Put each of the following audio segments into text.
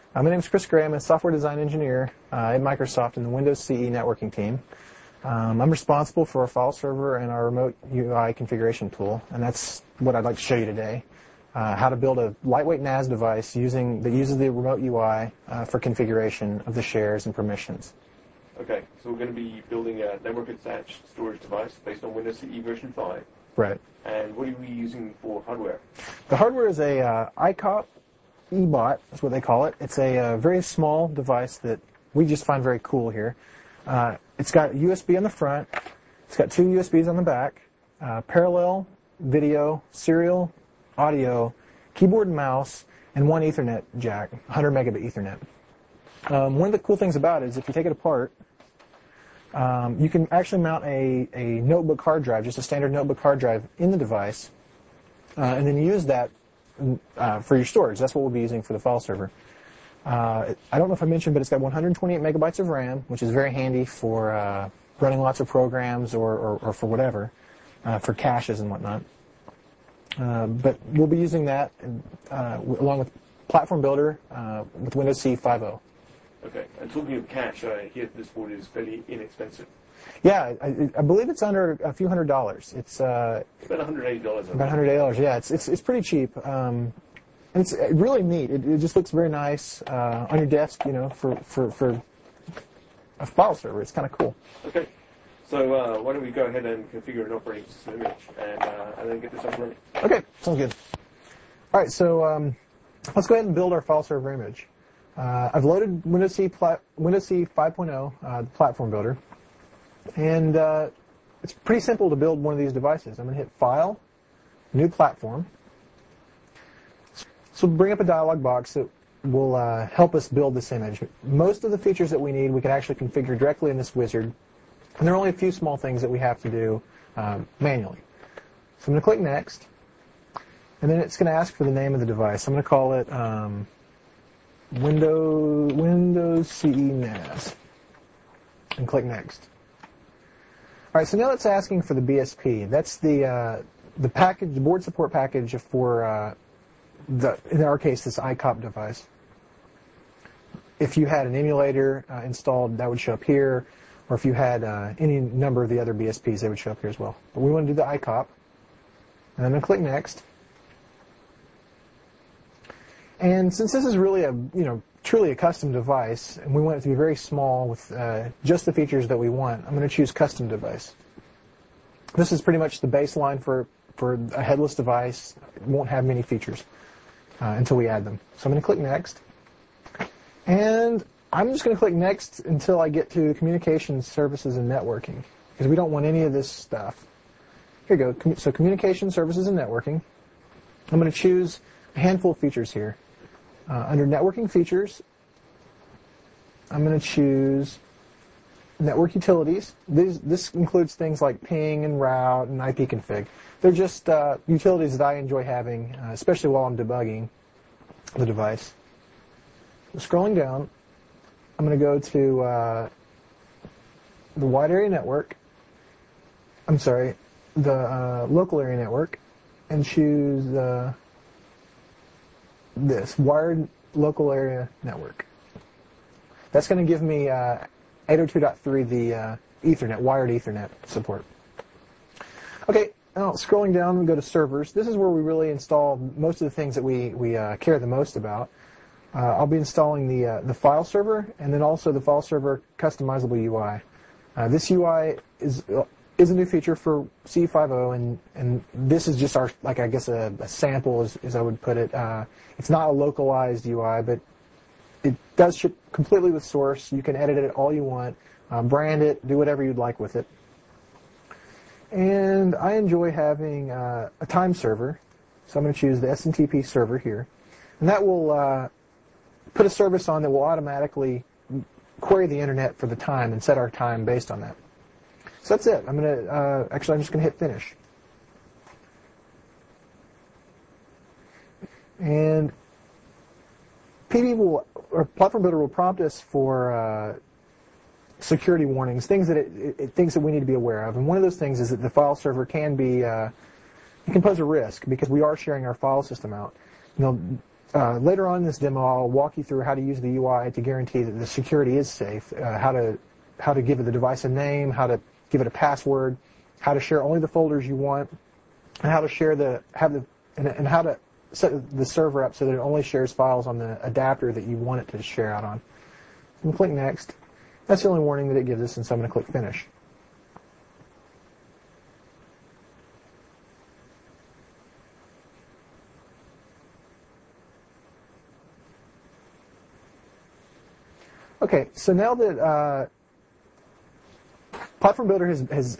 My name is Chris Graham. I'm a software design engineer at Microsoft in the Windows CE networking team. I'm responsible for our file server and our remote UI configuration tool, and that's what I'd like to show you today. How to build a lightweight NAS device that uses the remote UI for configuration of the shares and permissions. Okay, so we're going to be building a network-attached storage device based on Windows CE version 5. Right. And what are we using for hardware? The hardware is a ICOP eBot, that's what they call it. It's a very small device that we just find very cool here. It's got USB on the front. It's got two USBs on the back, parallel, video, serial, audio, keyboard and mouse, and one Ethernet jack, 100 megabit Ethernet. One of the cool things about it is if you take it apart, you can actually mount a notebook hard drive, just a standard notebook hard drive in the device, and then use that for your storage. That's what we'll be using for the file server. I don't know if I mentioned, but it's got 128 megabytes of RAM, which is very handy for running lots of programs or for whatever, for caches and whatnot. But we'll be using that along with Platform Builder with Windows CE 5.0. Okay, and talking of cache, I hear this board is fairly inexpensive. Yeah, I believe it's under a few $100s. It's about $180. About $180. Yeah, it's pretty cheap. And it's really neat. It just looks very nice on your desk, for a file server. It's kind of cool. Okay, so why don't we go ahead and configure an operating system image and then get this up and running. Okay, sounds good. All right, so let's go ahead and build our file server image. I've loaded Windows CE 5.0, the platform builder, and it's pretty simple to build one of these devices. I'm going to hit File, New Platform. So we'll bring up a dialog box that will help us build this image. Most of the features that we need we can actually configure directly in this wizard, and there are only a few small things that we have to do manually. So I'm going to click Next, and then it's going to ask for the name of the device. I'm going to call it Windows CE NAS, and click Next. All right, so now it's asking for the BSP. That's the package, the board support package for in our case, this ICOP device. If you had an emulator installed, that would show up here, or if you had any number of the other BSPs, they would show up here as well. But we want to do the ICOP, and I'm going to click Next. And since this is really truly a custom device, and we want it to be very small with just the features that we want, I'm going to choose Custom Device. This is pretty much the baseline for a headless device. It won't have many features until we add them. So I'm going to click Next. And I'm just going to click Next until I get to Communications, Services, and Networking, because we don't want any of this stuff. Here you go. So Communications, Services, and Networking. I'm going to choose a handful of features here. Under Networking Features, I'm going to choose Network Utilities. This includes things like ping and route and ipconfig. They're just utilities that I enjoy having, especially while I'm debugging the device. Scrolling down, I'm going to go to the wide area network. I'm sorry, the local area network, and choose this wired local area network. That's going to give me 802.3, the Ethernet, wired Ethernet support. Okay, now scrolling down, we go to servers. This is where we really install most of the things that we care the most about. I'll be installing the file server and then also the file server customizable UI. This UI is a new feature for CE 5.0, and this is just our, like, I guess a sample, as I would put it. It's not a localized UI, but it does ship completely with source. You can edit it all you want, brand it, do whatever you'd like with it. And I enjoy having a time server, so I'm going to choose the SMTP server here. And that will put a service on that will automatically query the internet for the time and set our time based on that. So that's it. I'm just going to hit Finish. And Platform Builder will prompt us for security warnings, things that we need to be aware of. And one of those things is that the file server can pose a risk because we are sharing our file system out. Later on in this demo, I'll walk you through how to use the UI to guarantee that the security is safe, how to give the device a name, how to give it a password, how to share only the folders you want, and how to share and how to set the server up so that it only shares files on the adapter that you want it to share out on. And click Next. That's the only warning that it gives us, and so I'm going to click Finish. Okay, so now that Platform Builder has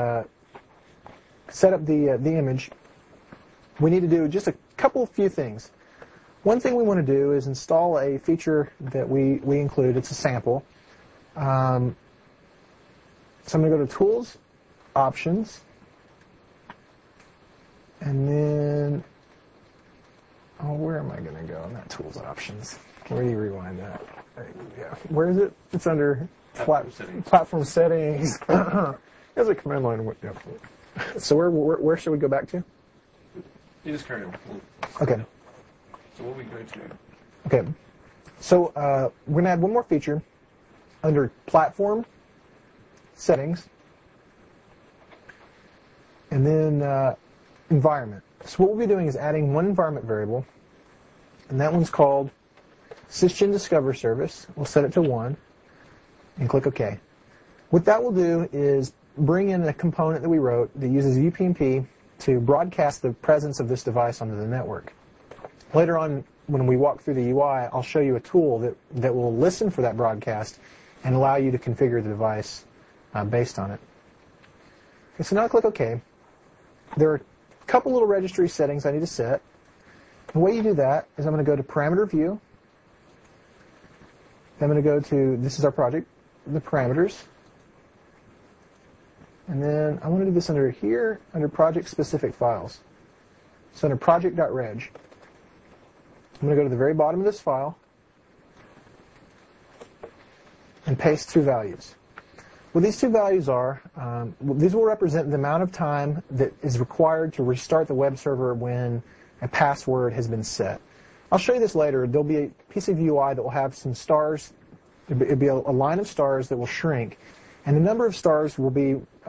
set up the image, we need to do just a few things. One thing we want to do is install a feature that we include. It's a sample. So I'm going to go to Tools, Options, and then, where am I going to go in that Tools Options? Where do you rewind that? Yeah. Where is it? It's under Platform Settings. There's a command line. Yeah. So where should we go back to? You just carry on. Okay. So what are we going to? Okay. So we're going to add one more feature under Platform Settings, and then Environment. So what we'll be doing is adding one environment variable, and that one's called Sysgen Discover Service. We'll set it to 1 and click OK. What that will do is bring in a component that we wrote that uses UPnP to broadcast the presence of this device onto the network. Later on, when we walk through the UI, I'll show you a tool that will listen for that broadcast and allow you to configure the device based on it. Okay, so now I click OK. There are a couple little registry settings I need to set. The way you do that is I'm going to go to Parameter View. I'm going to go to, this is our project, the parameters. And then I want to do this under here, under project-specific files. So under project.reg. I'm going to go to the very bottom of this file and paste 2 values. What these 2 values are, these will represent the amount of time that is required to restart the web server when a password has been set. I'll show you this later. There'll be a piece of UI that will have some stars. It'll be a line of stars that will shrink, and the number of stars will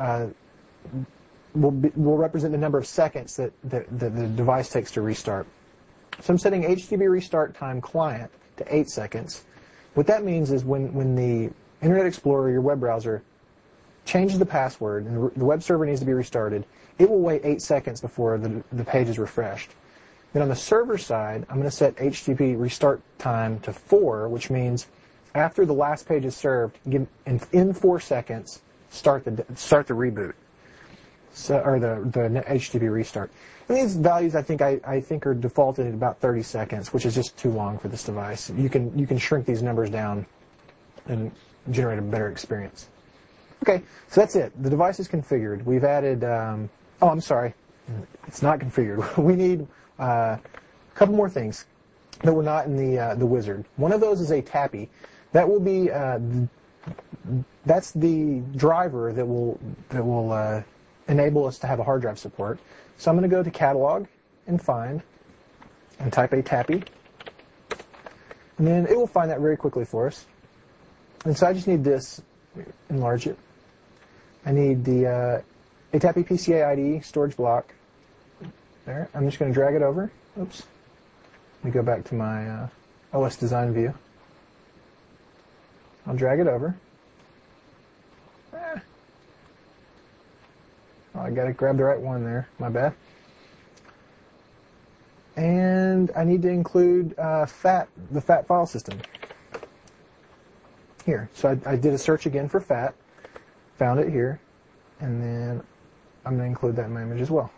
represent the number of seconds that the device takes to restart. So I'm setting HTTP restart time client to 8 seconds. What that means is when the Internet Explorer, your web browser, changes the password and the web server needs to be restarted, it will wait 8 seconds before the page is refreshed. Then on the server side, I'm going to set HTTP restart time to 4, which means after the last page is served, in 4 seconds, start the reboot, or the HTTP restart. And these values I think are defaulted at about 30 seconds, which is just too long for this device. You can shrink these numbers down and generate a better experience. Okay, so that's it. The device is configured. We've added. I'm sorry, it's not configured. We need a couple more things that were not in the wizard. One of those is a TAPI. That will be that's the driver that will enable us to have a hard drive support. So I'm going to go to Catalog and Find and type a TAPI, and then it will find that very quickly for us. And so I just need this, enlarge it. I need the a TAPI PCA IDE storage block. There. I'm just going to drag it over. Oops. Let me go back to my OS design view. I'll drag it over. Oh, I got to grab the right one there. My bad. And I need to include the FAT file system. Here. So I did a search again for FAT, found it here, and then I'm going to include that in my image as well.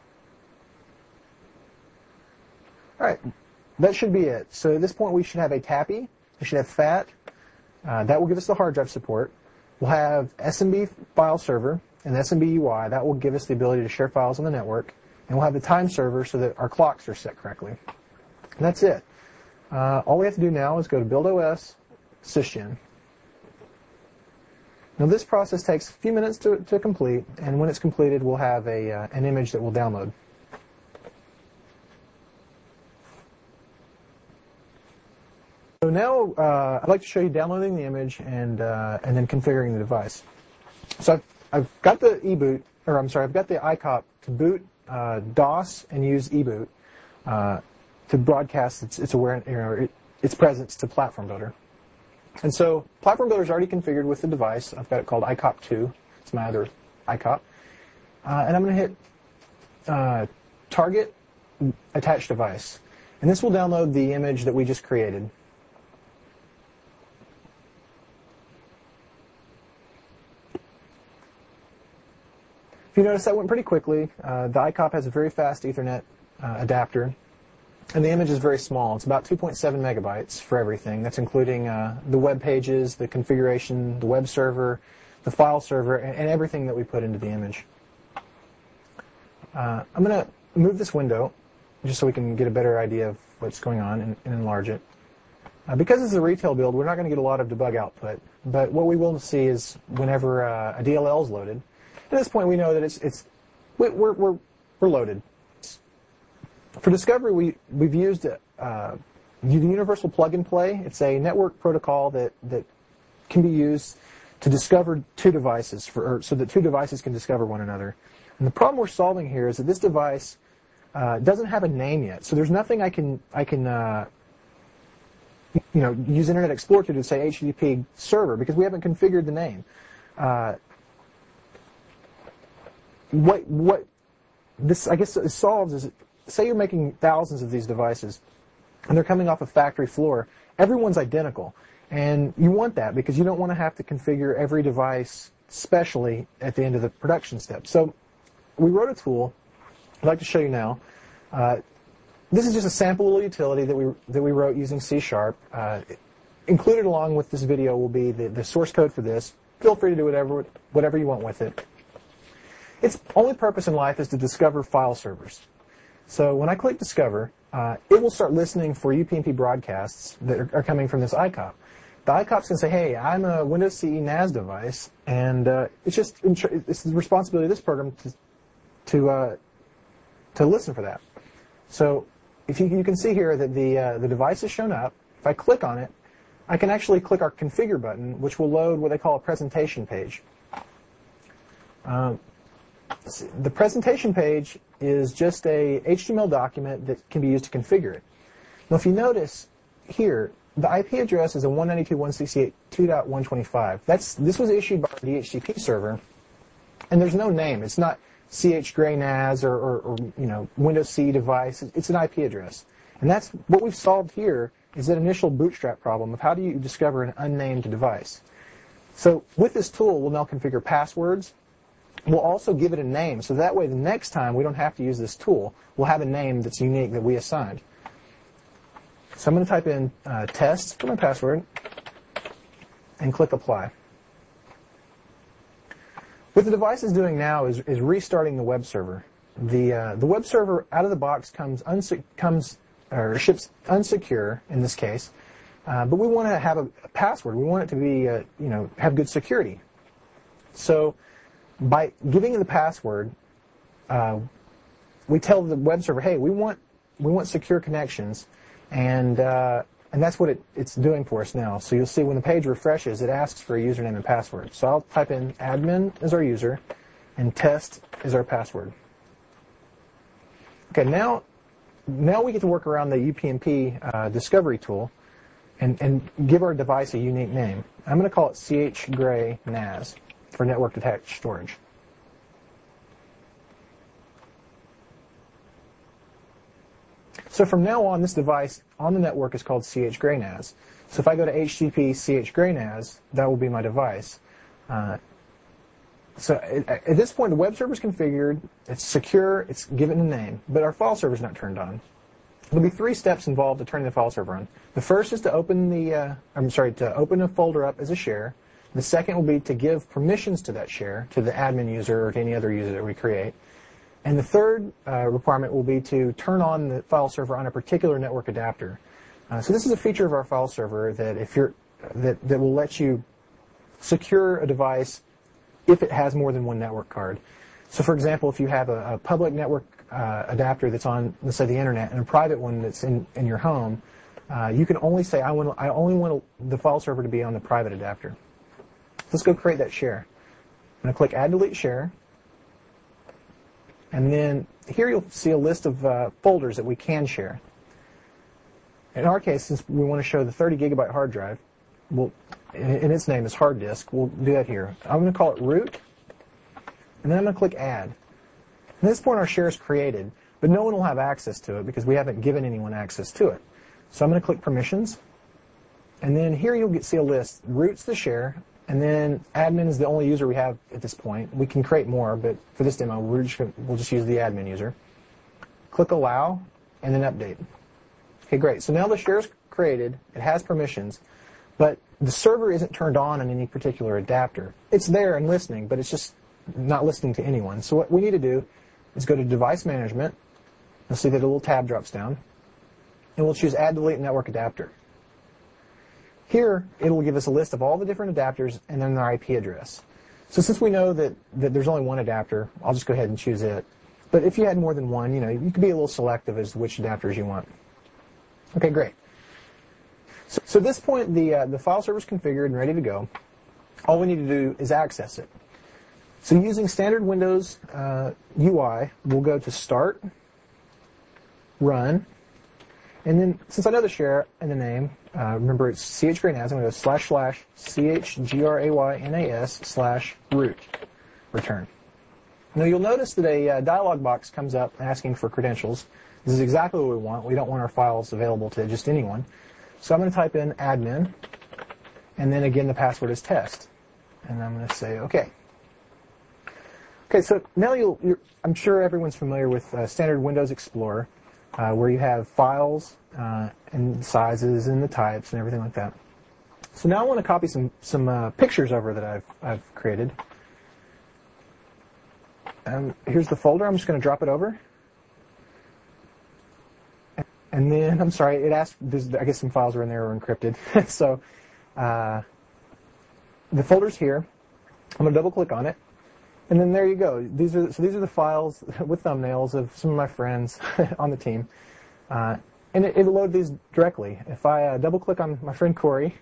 All right. That should be it. So at this point, we should have a TAPI. We should have FAT. That will give us the hard drive support. We'll have SMB file server and SMB UI. That will give us the ability to share files on the network. And we'll have the time server so that our clocks are set correctly. And that's it. All we have to do now is go to Build OS, Sysgen. Now this process takes a few minutes to complete, and when it's completed, we'll have an image that we'll download. So now I'd like to show you downloading the image and then configuring the device. So I've got the I've got the iCop to boot DOS and use eBoot to broadcast its presence to Platform Builder. And so Platform Builder is already configured with the device. I've got it called iCop 2. It's my other iCop. And I'm going to hit Target Attach Device. And this will download the image that we just created. If you notice, that went pretty quickly. The iCop has a very fast Ethernet adapter. And the image is very small. It's about 2.7 megabytes for everything. That's including the web pages, the configuration, the web server, the file server, and everything that we put into the image. I'm going to move this window just so we can get a better idea of what's going on and enlarge it. Because it's a retail build, we're not going to get a lot of debug output. But what we will see is whenever a DLL is loaded, at this point we know that we're loaded. For Discovery, we've used the Universal Plug and Play. It's a network protocol that can be used to discover two devices, so that two devices can discover one another. And the problem we're solving here is that this device doesn't have a name yet. So there's nothing I can use Internet Explorer to say HTTP server because we haven't configured the name. What this I guess solves is, say you're making thousands of these devices, and they're coming off a factory floor. Everyone's identical, and you want that because you don't want to have to configure every device specially at the end of the production step. So we wrote a tool I'd like to show you now. This is just a sample little utility that we wrote using C#. Included along with this video will be the source code for this. Feel free to do whatever you want with it. Its only purpose in life is to discover file servers. So when I click Discover, it will start listening for UPnP broadcasts that are coming from this iCop. The iCop's going to say, hey, I'm a Windows CE NAS device, and it's the responsibility of this program to listen for that. So if you can see here that the device is shown up. If I click on it, I can actually click our Configure button, which will load what they call a presentation page. The presentation page is just a HTML document that can be used to configure it. Now, if you notice here, the IP address is a 192.168.2.125. This was issued by the DHCP server, and there's no name. It's not CH-Gray NAS or Windows CE device. It's an IP address, and that's what we've solved here. Is that initial bootstrap problem of how do you discover an unnamed device? So with this tool, we'll now configure passwords. We'll also give it a name, so that way the next time we don't have to use this tool. We'll have a name that's unique that we assigned. So I'm going to type in test for my password and click apply. What the device is doing now is restarting the web server. The web server out of the box ships unsecure in this case, but we want to have a password. We want it to be have good security. So by giving it the password, we tell the web server, hey, we want secure connections, and that's what it's doing for us now. So you'll see when the page refreshes, it asks for a username and password. So I'll type in admin as our user, and test is our password. Okay, now we get to work around the UPnP discovery tool and give our device a unique name. I'm going to call it CH-Gray NAS for network attached storage. So from now on, this device on the network is called CH-Gray NAS. So if I go to HTTP CH-Gray NAS, that will be my device. So at this point, the web server is configured, it's secure, it's given a name, but our file server is not turned on. There'll be 3 steps involved to turning the file server on. The first is to open open a folder up as a share. The second will be to give permissions to that share, to the admin user or to any other user that we create. And the third requirement will be to turn on the file server on a particular network adapter. So this is a feature of our file server that that will let you secure a device if it has more than one network card. So for example, if you have a public network adapter that's on, let's say, the internet, and a private one that's in your home, you can only say, I only want the file server to be on the private adapter. Let's go create that share. I'm going to click Add Delete Share. And then here you'll see a list of folders that we can share. In our case, since we want to show the 30 gigabyte hard drive, and its name is hard disk, we'll do that here. I'm going to call it root, and then I'm going to click Add. At this point, our share is created, but no one will have access to it because we haven't given anyone access to it. So I'm going to click Permissions, and then here you'll see a list. Root's the share, and then admin is the only user we have at this point. We can create more, but for this demo, we'll just use the admin user. Click Allow, and then Update. Okay, great. So now the share is created. It has permissions, but the server isn't turned on any particular adapter. It's there and listening, but it's just not listening to anyone. So what we need to do is go to Device Management. You'll see that a little tab drops down, and we'll choose Add Delete Network Adapter. Here, it'll give us a list of all the different adapters and then their IP address. So since we know that there's only one adapter, I'll just go ahead and choose it. But if you had more than one, you could be a little selective as to which adapters you want. Okay, great. So at this point, the file server is configured and ready to go. All we need to do is access it. So using standard Windows UI, we'll go to Start, Run, and then since I know the share and the name, remember it's chgraynas, I'm going to go //chgraynas/root, return. Now you'll notice that a dialog box comes up asking for credentials. This is exactly what we want. We don't want our files available to just anyone. So I'm going to type in admin, and then again the password is test. And I'm going to say OK. Okay, so now I'm sure everyone's familiar with standard Windows Explorer, where you have files and sizes and the types and everything like that. So now I want to copy some pictures over that I've created. Here's the folder. I'm just going to drop it over. And then, I'm sorry, it asked, I guess some files are in there or encrypted. So the folder's here. I'm going to double click on it. And then there you go. These are the files with thumbnails of some of my friends on the team. And it'll load these directly. If I double click on my friend Corey,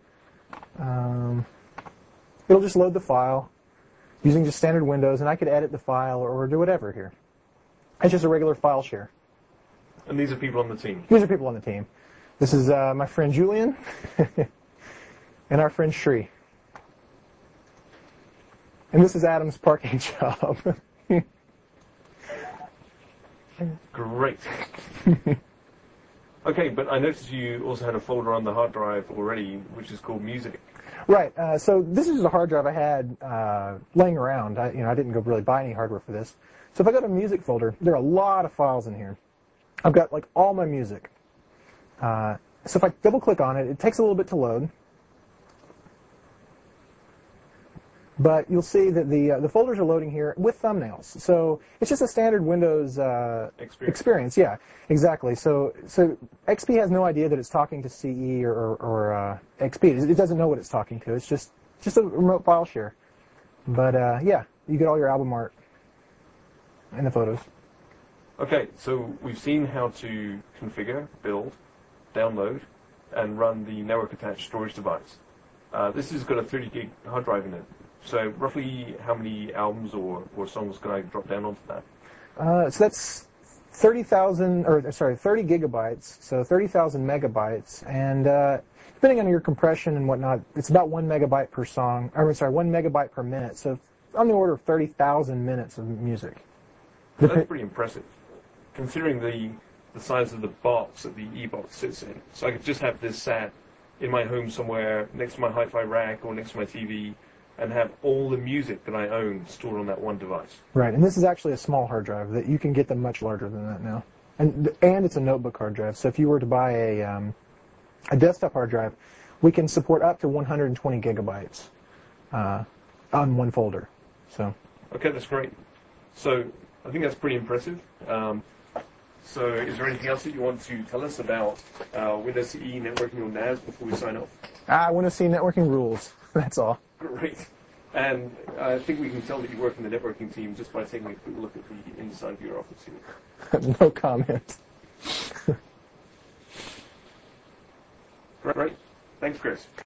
it'll just load the file using just standard Windows, and I could edit the file or do whatever here. It's just a regular file share. And these are people on the team? These are people on the team. This is my friend Julian and our friend Shri. And this is Adam's parking job. Great. Okay, but I noticed you also had a folder on the hard drive already, which is called Music. Right. So this is a hard drive I had laying around. I didn't go really buy any hardware for this. So if I go to Music folder, there are a lot of files in here. I've got like all my music. So if I double click on it, it takes a little bit to load. But you'll see that the folders are loading here with thumbnails. So it's just a standard Windows experience. Yeah, exactly. So XP has no idea that it's talking to CE or XP. It doesn't know what it's talking to. It's just a remote file share. But yeah, you get all your album art and the photos. Okay, so we've seen how to configure, build, download, and run the network-attached storage device. This has got a 30 gig hard drive in it. So roughly how many albums or songs can I drop down onto that? So that's 30 gigabytes, so 30,000 megabytes, and depending on your compression and whatnot, it's about 1 megabyte per song, 1 megabyte per minute, so on the order of 30,000 minutes of music. That's pretty impressive, considering the size of the box that the e-box sits in. So I could just have this sat in my home somewhere next to my hi-fi rack or next to my TV, and have all the music that I own stored on that one device. Right, and this is actually a small hard drive. That you can get them much larger than that now, and it's a notebook hard drive. So if you were to buy a desktop hard drive, we can support up to 120 gigabytes on one folder. So okay, that's great. So I think that's pretty impressive. So is there anything else that you want to tell us about Windows CE networking or NAS before we sign off? Windows CE networking rules. That's all. Great. And I think we can tell that you work in the networking team just by taking a quick look at the inside of your office here. No comment. Great. Thanks, Chris.